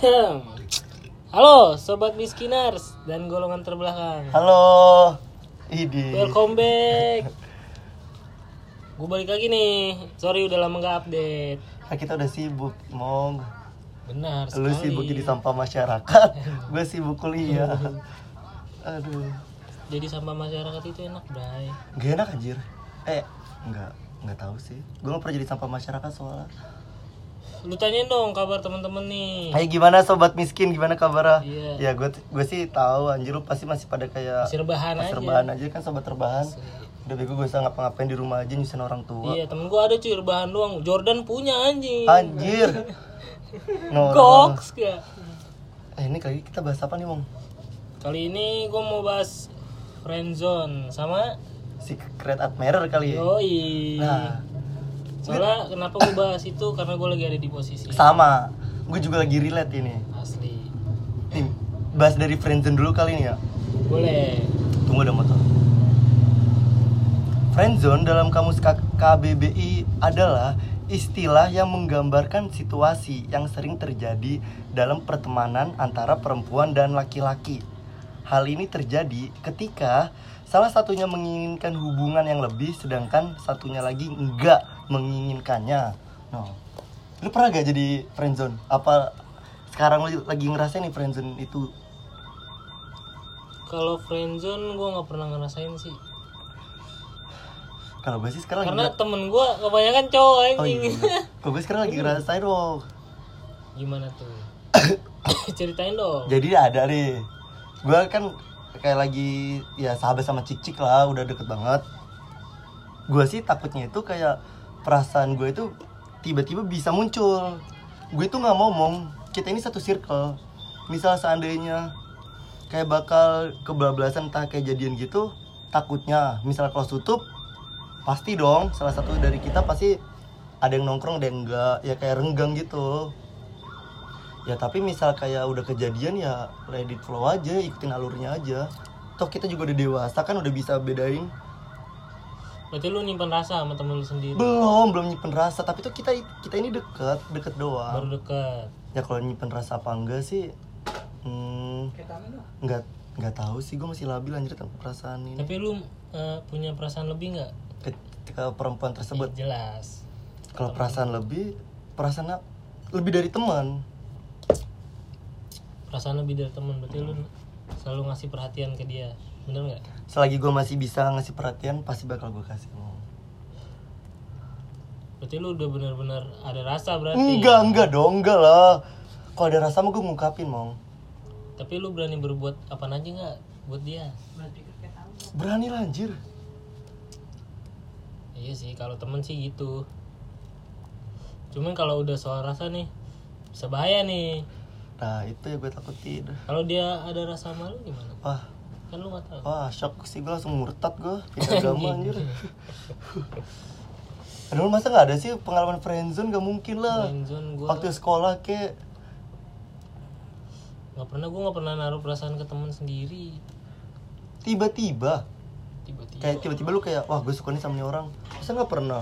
Halo Sobat Miskiners dan golongan terbelakang. Halo. Idi. Welcome back. Gue balik lagi nih. Sorry udah lama gak update. Nah, kita udah sibuk, Mong. Benar Lu sekali. sibuk jadi sampah masyarakat, gue sibuk kuliah. Aduh. Jadi sampah masyarakat itu enak, Bray. Gak enak anjir. Enggak tahu sih. Gue gak pernah jadi sampah masyarakat soalnya. Lu tanyain dong kabar temen-temen nih. Hai, gimana sobat miskin? Gimana kabarnya? Iya. Ya gue sih tahu anjir, lu pasti masih pada kayak Masih rebahan aja kan sobat rebahan. Udah bego gue usah ngapa-ngapain di rumah aja nyusahin orang tua. Iya, temen gue ada cuy rebahan doang. Jordan punya anjing. Anjir. Goks gak? Ini kali kita bahas apa nih, Mong? Kali ini gue mau bahas friendzone sama Secret Admirer kali ya. Yoi. Nah, Soalnya kenapa gue bahas itu karena gue lagi ada di posisi sama. Gue juga lagi relate ini. asli. Nih, bahas dari friendzone dulu kali ini ya. Boleh. Tunggu ada motor. Friendzone dalam kamus KBBI adalah istilah yang menggambarkan situasi yang sering terjadi dalam pertemanan antara perempuan dan laki-laki. Hal ini terjadi ketika salah satunya menginginkan hubungan yang lebih sedangkan satunya lagi enggak menginginkannya. No. Lu pernah gak jadi friendzone? Apa sekarang lu lagi ngerasain nih friendzone itu? Kalau friendzone gue nggak pernah ngerasain sih. Kalau gue sih sekarang Karena temen gue kebanyakan cowok Oh anjing. iya. Kalau gue sekarang lagi ngerasain dong. Gimana tuh? Ceritain dong. Jadi ada nih. Gue kan kayak lagi ya sahabat sama cicik lah, udah deket banget. Gue sih takutnya itu kayak perasaan gue itu tiba-tiba bisa muncul. Gue itu nggak ngomong. Kita ini satu circle. Misal seandainya kayak bakal kebablasan entah kayak jadian gitu, takutnya misal kelas tutup pasti dong salah satu dari kita pasti ada yang nongkrong ada yang enggak, ya kayak renggang gitu. Ya tapi misal kayak udah kejadian ya let it flow aja, ikutin alurnya aja. Toh kita juga udah dewasa kan, udah bisa bedain. Berarti lu nyimpen rasa sama temen lu sendiri? Belum nyimpen rasa, tapi tuh kita ini deket doang. Baru dekat. Ya kalau nyimpen rasa apa enggak sih nggak tahu sih, gue masih labil anjir tentang perasaan ini. Tapi lu punya perasaan lebih nggak? Ketika perempuan tersebut Jelas. kalau perasaan lebih dari teman. Perasaan lebih dari temen. Berarti lu selalu ngasih perhatian ke dia. Bener nggak? Selagi gue masih bisa ngasih perhatian pasti bakal gue kasih. Berarti lu udah benar-benar ada rasa berarti. Enggak lah. Kalau ada rasa mah gue ngungkapin, Mong. Tapi lu berani berbuat apa aja nggak buat dia? Berani lah anjir. Iya sih, kalau temen sih gitu. Cuman kalau udah soal rasa nih bisa bahaya nih. Nah itu ya gue takutin. Kalau dia ada rasa sama lu gimana? Wah, Kan lu nggak tahu. shock sih, gue langsung murtad gue. Pindah agama anjir. Aduh, masa gak ada sih pengalaman friendzone? Gak mungkin lah. Friendzone gua Waktu sekolah kayak nggak pernah, gue nggak pernah naruh perasaan ke temen sendiri. tiba-tiba lu kayak wah gue suka nih sama nih orang. Masa gak pernah?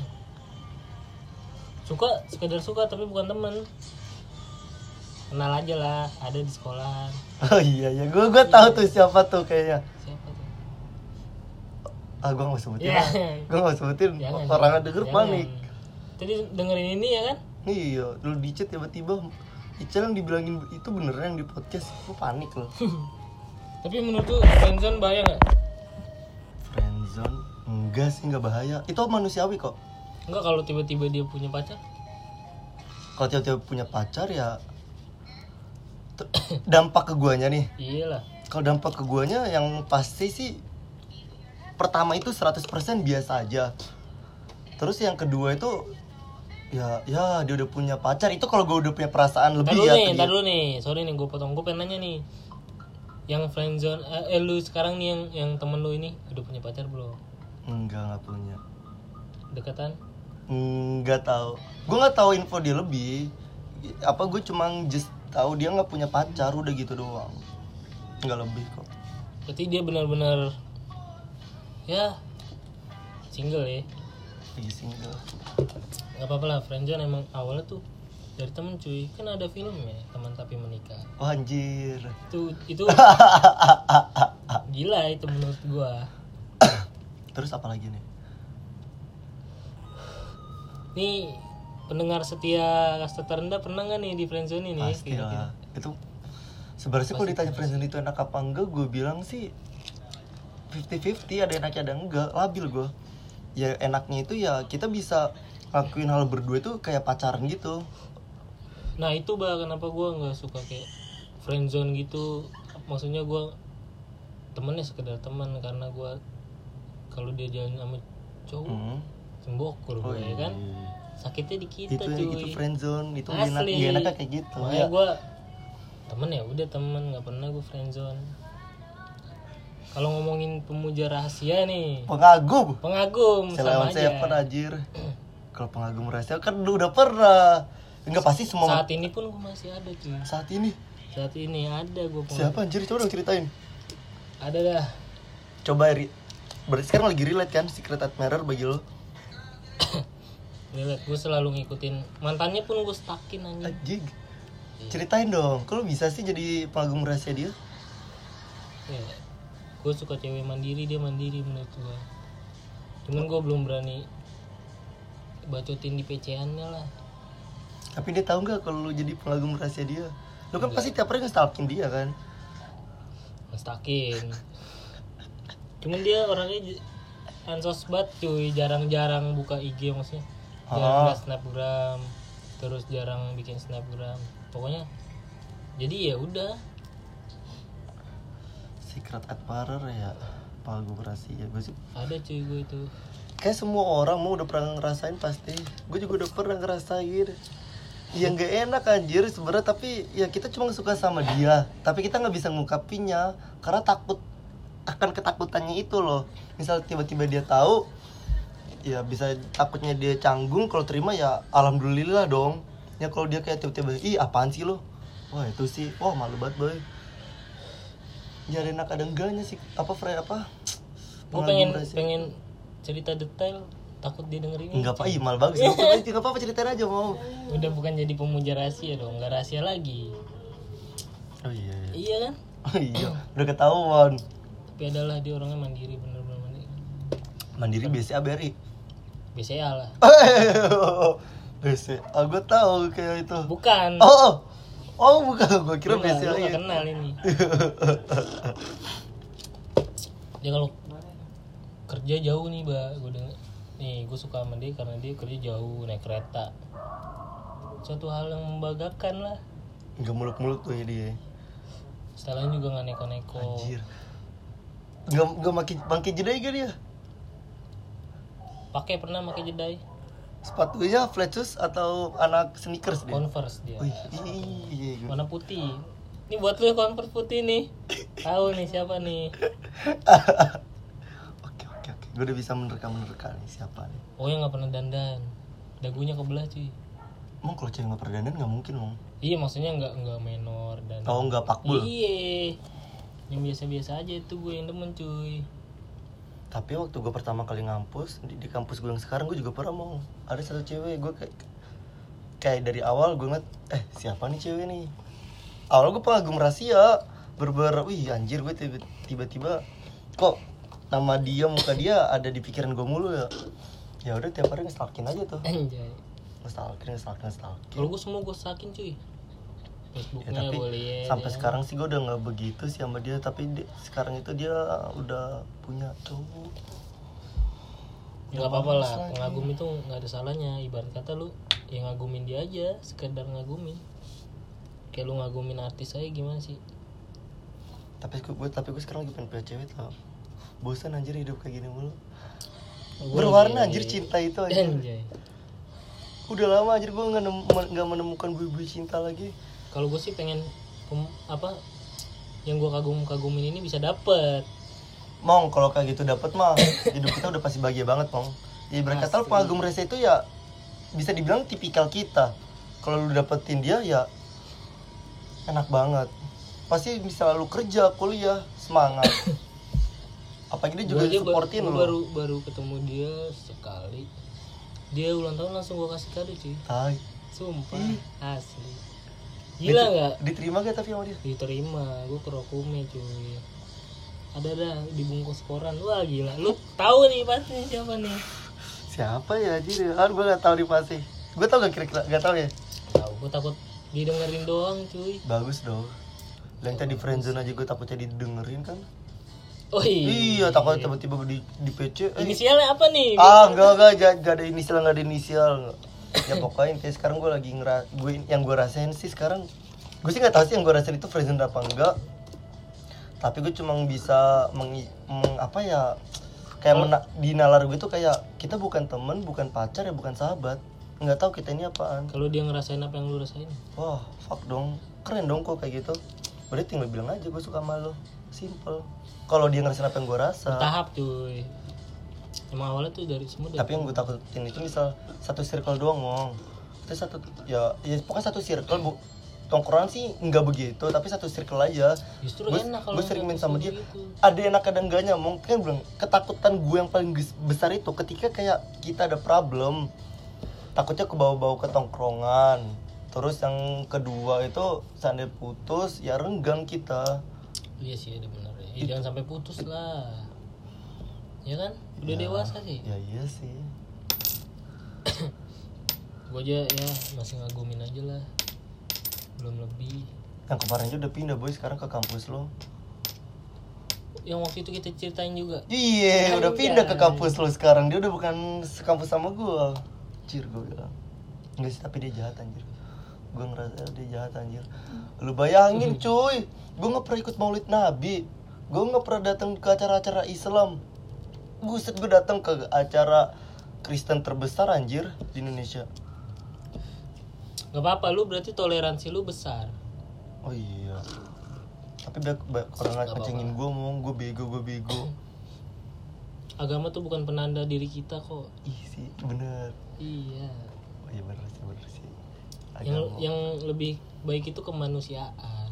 Suka, sekedar suka tapi bukan temen. Kenal aja lah, ada di sekolah. Oh iya gue tahu tuh siapa tuh kayaknya. Siapa tuh? Gue gak mau sebutin Ya. lah. Gue gak mau sebutin, Jangan, orang denger jangan. panik. Tadi dengerin ini ya kan? Iya, dulu di chat tiba-tiba Ical yang dibilangin itu beneran di podcast. Gue panik loh. Tapi menurut tuh friendzone bahaya nggak? Friendzone? Enggak sih, enggak bahaya. Itu manusiawi kok. Enggak, kalau tiba-tiba dia punya pacar? Kalau tiba-tiba punya pacar ya dampak ke guanya nih. Iyalah. Kalau dampak ke guanya yang pasti sih pertama itu 100% biasa aja. Terus yang kedua itu ya dia udah punya pacar. Itu kalau gue udah punya perasaan lebih Ntar dulu nih, sorry nih gue potong. Gue pengen nanya nih, yang friendzone lu sekarang nih yang temen lu ini udah punya pacar belum? Enggak punya. Dekatan? Enggak tahu. Gue nggak tahu info dia lebih. Apa gue cuma just tahu dia nggak punya pacar, udah gitu doang. Nggak lebih kok. Berarti dia benar-benar ya single ya? Lagi single. Gak apa-apa lah, friendzone emang awalnya tuh Dari temen cuy, kan ada filmnya Teman Tapi Menikah. Oh anjir. Itu gila itu menurut gua. Terus apa lagi nih? Nih pendengar setia kasta terendah pernah nggak nih di friendzone ini? Pasti lah. Itu sebenarnya kalau ditanya friendzone itu enak apa enggak, gue bilang sih 50-50, ada enaknya ada enggak, labil gue. Ya enaknya itu ya kita bisa lakuin hal berdua itu kayak pacaran gitu. Nah itu kenapa gue nggak suka kayak friendzone gitu. Maksudnya gue temennya sekedar teman, karena gue kalau dia jalan sama cowok sembokur gue ya kan, sakitnya di kita cuy. Itu friendzone, itu asli. enaknya kayak gitu. Makanya gue temen ya udah temen, nggak pernah gue friendzone. Kalau ngomongin pemuja rahasia nih, Pengagum sama aja. Seven anjir. Kalau pengagum rahasia kan lu udah pernah. Enggak pasti semua. Saat ini pun gue masih ada cuy. Saat ini ada gue. Siapa anjir, coba dong ceritain. Ada dah. Coba berarti sekarang lagi relate kan Secret Admirer bagi lo? Relate, gue selalu ngikutin mantannya pun gue stuckin anjing. Anjing. Ceritain dong, kalau bisa sih jadi pengagum rahasia dia? Ya, gue suka cewek mandiri, dia mandiri menurut gue. Cuman gue belum berani bacotin di PC-annya lah. Tapi dia tahu nggak kalau lu jadi pengagum rahasia dia? Lu kan pasti tiap hari nge-stalking dia kan? Nge-stalking. Cuman dia orangnya ansos banget cuy, jarang-jarang buka IG maksudnya. Jarang snapgram, terus jarang bikin snapgram. Pokoknya jadi ya udah. Secret Admirer ya, pengagum rahasia gue sih. Ada cuy gue itu. Kayak semua orang mau udah pernah ngerasain pasti. Gue juga udah pernah ngerasain. Ya nggak enak anjir sebenarnya, tapi ya kita cuma suka sama dia, tapi kita nggak bisa ngungkapinnya karena takut akan ketakutannya itu loh. Misal tiba-tiba dia tahu, ya bisa takutnya dia canggung. Kalau terima ya alhamdulillah dong. Ya kalau dia kayak tiba-tiba, ih apaan sih lo? Wah itu sih, wah malu banget boy. Ya ada enak ada enggaknya sih. Gue pengen cerita detail, takut dia denger ini. Enggak apa, mal bagus. Enggak apa-apa, ceritain aja mau. Udah bukan jadi pemuja rahasia dong, nggak rahasia lagi. Oh iya. Iya kan? Oh iya, udah ketahuan. Tapi adalah dia orangnya mandiri, bener-bener mandiri. Mandiri BCA BRI. BCA lah. BCA, gue tahu kayak itu. Bukan. Oh bukan, gue kira BCA. Lu gak kenal ini. Dia kalau kerja jauh nih, gue denger. Nih, gue suka sama dia karena dia kerja jauh naik kereta. Suatu hal yang membanggakan lah. Gak muluk-muluk tuh ya dia. Stylenya juga gak neko-neko. Anjir. Gak pakai jedai gak dia? Pernah pakai jedai. Sepatunya flat shoes atau anak sneakers dia? Converse dia. Iya. Warna putih. Ini buat lu Converse putih nih. Tahu nih siapa nih? Oke. Gue udah bisa menerka nih siapa nih. Oh yang nggak pernah dandan. Dagunya kebelah cuy. Emang kalau cewek nggak pernah dandan nggak mungkin mong? Iya maksudnya nggak menor dan. Oh nggak pakbul? Iya. Yang biasa-biasa aja itu gue yang demen cuy. Tapi waktu gue pertama kali ngampus di kampus gue yang sekarang, gue juga pernah mau ada satu cewek. Gue kayak dari awal gue ngeliat siapa nih cewek nih. Awal gue pengagum rahasia, wih anjir, gue tiba-tiba kok nama dia, muka dia ada di pikiran gue mulu ya. Ya udah tiap hari nge-stalkin aja tuh. Anjay. Nge-stalkin. Kalau gue semua gue stalkin cuy. Facebooknya ya, tapi boleh. sampai sekarang sih gue udah nggak begitu sih sama dia. Tapi sekarang itu dia udah punya cowok. Ya nggak apa-apa lah, pengagum itu nggak ada salahnya. Ibarat kata lu yang ngagumin dia aja, sekedar ngagumin. Kayak lu ngagumin artis aja gimana sih? Tapi gue sekarang lagi pengen punya cewek tau. Bosan anjir hidup kayak gini mulu. Berwarna anjir cinta itu anjir. Udah lama anjir gue nggak menemukan bui-bui cinta lagi. Kalau gue sih pengen yang gue kagumin ini bisa dapet. Mong, kalau kayak gitu dapet mah hidup kita udah pasti bahagia banget mong. Ya berkata pengagum rahasia itu ya bisa dibilang tipikal kita. Kalau lu dapetin dia ya enak banget. Pasti bisa lu kerja, kuliah, semangat. Apalagi dia juga supportin lu. Baru ketemu dia sekali. Dia ulang tahun langsung gue kasih kado cuy. Sumpah, asli. Gila nggak? Diterima gak tapi sama dia? Diterima, gue ke Rokume cuy. Ada dibungkus koran. Wah gila, lu tahu nih pasti siapa nih? Siapa ya anjir? Gue gak tahu nih pasti. Gue tau gak kira-kira? Gak tau ya? Tahu, gue takut didengerin doang cuy. Bagus dong. Yang tadi friendzone aja gue takutnya didengerin kan? Oh Iya, takut tiba-tiba di PC. Inisialnya apa nih? Enggak ada inisial, enggak ada inisial. Ya pokoknya kayak sekarang gue lagi yang gue rasain sih sekarang, gue sih nggak tahu sih yang gue rasain itu friendzone apa enggak, tapi gue cuma bisa di nalar gue tuh kayak kita bukan temen, bukan pacar, ya bukan sahabat, nggak tahu kita ini apaan. Kalau dia ngerasain apa yang lu rasain? Wah fuck dong, keren dong kok kayak gitu. Berarti tinggal bilang aja gue suka sama lo, simple. Kalau dia ngerasain apa yang gue rasa, tahap cuy. Emang awalnya tuh dari semua. Tapi yang gue takutin itu misal satu circle doang ngomong. Itu satu ya pokoknya satu circle tongkrongan sih nggak begitu, tapi satu circle aja. Justru enak kalau gue sering main sama dia. gitu. Ada enak ada enggaknya, mungkin bilang ketakutan gue yang paling besar itu ketika kayak kita ada problem, takutnya kebawa-bawa ke tongkrongan. Terus yang kedua itu seandainya putus ya renggang kita. Iya sih, ada benar ya. Jangan sampai putus lah. Ya kan? Udah Ya, dewasa sih. Ya iya sih. Gue aja ya masih ngagumin aja lah. Belum lebih. Yang kemarin juga udah pindah boy sekarang ke kampus lo. Yang waktu itu kita ceritain juga. Iya, udah pindah ke kampus lo sekarang. Dia udah bukan sekampus sama gue. Anjir gue bilang. Enggak sih, tapi dia jahat anjir. Gue ngerasa dia jahat anjir. Lu bayangin cuy, gue gak pernah ikut maulid nabi. Gue gak pernah datang ke acara-acara Islam. Buset, gue datang ke acara Kristen terbesar anjir di Indonesia. Gak apa-apa, lu berarti toleransi lu besar. Oh iya. Tapi orang ngecengin gue ngomong gue bego. Agama tuh bukan penanda diri kita kok. Ih sih, bener. Iya. Oh iya bener sih. Yang lebih baik itu kemanusiaan.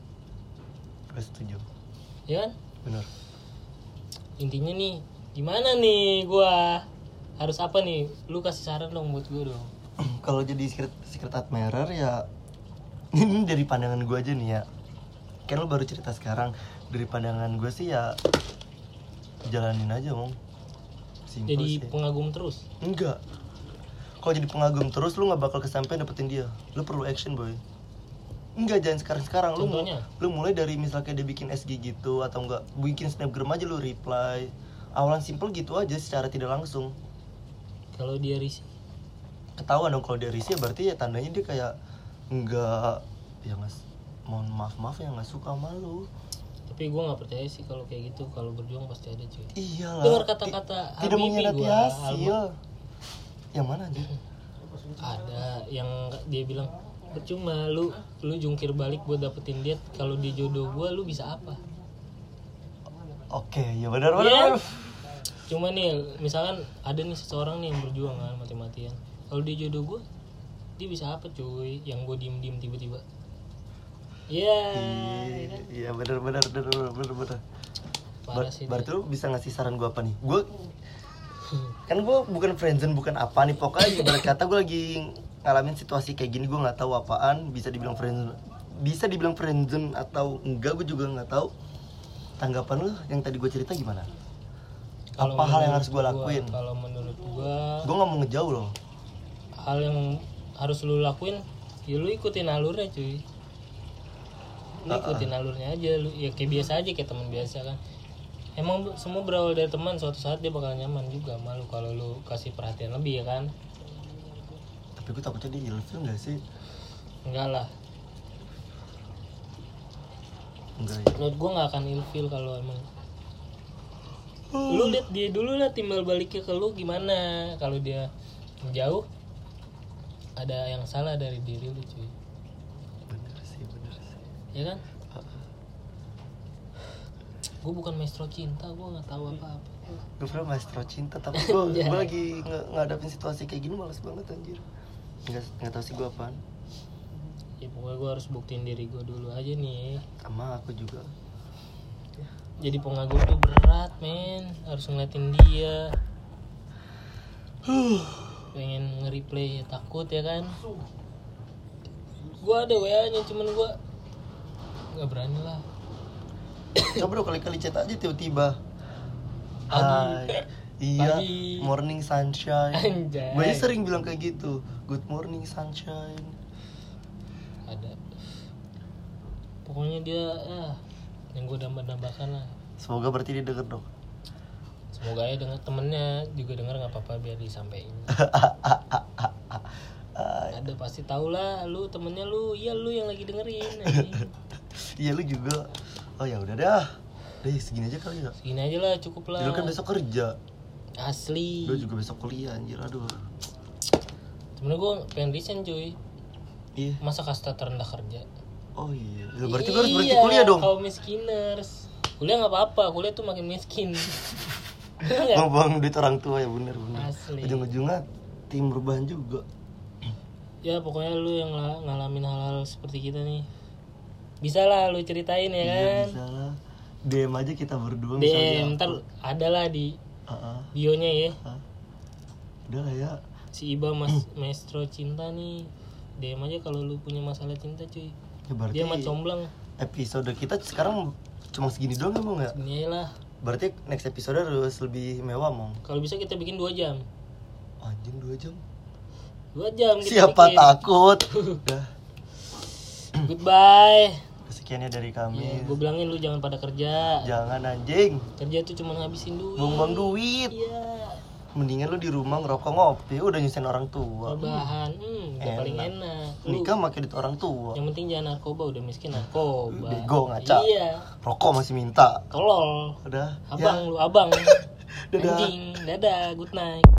Gue setuju. Ya kan? Bener. Intinya nih, gimana nih gua harus apa nih? Lu kasih saran dong buat gue dong. Kalau jadi secret admirer ya ini dari pandangan gue aja nih ya. Kan lo baru cerita sekarang. Dari pandangan gue sih ya jalanin aja Mong. Simple Jadi sih. pengagum terus? Enggak. Kalau jadi pengagum terus lu gak bakal kesampean dapetin dia. Lu perlu action boy. Enggak, jangan sekarang. Lu mulai dari misalnya dia bikin SG gitu, atau enggak bikin snapgram aja lu reply. Awalan simple gitu aja secara tidak langsung. Kalau dia risih, ketahuan dong. Kalau dia risih berarti ya tandanya dia kayak enggak, ya nggak, mohon maaf ya nggak suka sama lu. Tapi gue nggak percaya sih kalau kayak gitu. Kalau berjuang pasti ada cuy. Iyalah. Dengar kata-kata tidak Habibie mengkhianati hasil. Yang mana aja? Ada yang dia bilang percuma lu jungkir balik buat dapetin dia. Kalau dia jodoh gue, lu bisa apa? Oke, ya benar. Yeah. Cuma nih, misalkan ada nih seseorang nih yang berjuang kan mati-matian. Kalau dia jodoh gue, dia bisa apa cuy? Yang gue diem tiba-tiba. Iya benar. Berarti lu bisa ngasih saran gue apa nih? Gue kan gue bukan friendzone, bukan apa nih, pokoknya ibarat kata gue lagi ngalamin situasi kayak gini, gue nggak tahu apaan, bisa dibilang friendzone atau enggak, gue juga nggak tahu. Tanggapan lu yang tadi gue cerita gimana? Kalo apa hal yang harus gue lakuin? Kalau menurut gue nggak mau ngejauh loh. Hal yang harus lu lakuin, ya lu ikutin alurnya cuy. Lu ikutin alurnya aja, lu ya kayak biasa aja, kayak teman biasa kan. Emang semua berawal dari teman, suatu saat dia bakal nyaman juga malu kalau lu kasih perhatian lebih ya kan. Tapi gue takutnya dia ilfil nggak sih? Enggak lah. Enggak ya. Menurut gue nggak akan ilfil kalau emang. Lu lihat dia dulu lah, timbal baliknya ke lu gimana. Kalau dia jauh, ada yang salah dari diri lu cuy. Bener sih. Ya kan? Gue bukan maestro cinta, gue nggak tahu apa-apa. Gue pernah maestro cinta, tapi gue lagi ngadapin situasi kayak gini males banget anjir. Nggak tahu sih gue apaan. Ya pokoknya gue harus buktiin diri gue dulu aja nih. Sama aku juga. Jadi pengagum tuh berat men, harus ngeliatin dia. Pengen nge-replay ya takut ya kan. Gue ada WA-nya, cuman gue nggak berani lah. Coba dong kali-kali chat aja tiba-tiba. Pagi. Hai. Iya, Pagi. morning sunshine. Anjay. Gue sering bilang kayak gitu. Good morning sunshine. Ada. Pokoknya dia yang gue dambakan lah. Semoga berarti dia denger dong. Semoga ya denger, temennya juga denger, nggak apa-apa biar disampaikan. Ada pasti tau lah, lu temennya lu, iya lu yang lagi dengerin. Iya lu juga. Oh ya udah dah. Deh segini aja kali ya. Segini aja lah, cukup lah. Lu kan besok kerja. Asli. Gue juga besok kuliah anjir, aduh. Sebenernya gue pengen resign cuy. Iya. Masa kasta terendah kerja. Oh iya. Ya, berarti lu harus berhenti kuliah dong. Kaum miskiners. Kuliah nggak apa-apa, kuliah tuh makin miskin. Enggak? Buang duit orang tua ya, bener. Asli. Ujung-ujungnya tim perubahan juga. Ya pokoknya lu yang ngalamin hal-hal seperti kita nih, bisa lah lu ceritain ya Iya kan. bisa lah. DM aja kita berdua DM ntar ada lah di bionya ya. Udah lah ya. Si Iba Maestro Cinta nih, DM aja kalau lu punya masalah cinta cuy. Ya berarti Dia mah comblang. episode kita sekarang cuma segini doang emang ya? Segini aja lah. Berarti next episode harus lebih mewah mong. Kalau bisa kita bikin 2 jam. Anjing 2 jam. 2 jam kita Siapa bikin. takut. Udah. Goodbye. Sekiannya dari kami. Gue bilangin lu jangan pada kerja. Jangan anjing. Kerja tuh cuma ngabisin duit. Buang-buang duit. Iya. Mendingan lu di rumah ngerokok ngopi, udah nyusahin orang tua. Rebahan, udah paling enak. Lu, Nikah pakai duit orang tua. yang penting jangan narkoba, udah miskin narkoba. Bego ngaca. Iya. Rokok masih minta. Tolol. Udah. Abang Ya. lu abang. Dadah. Anjing. Dadah, good night.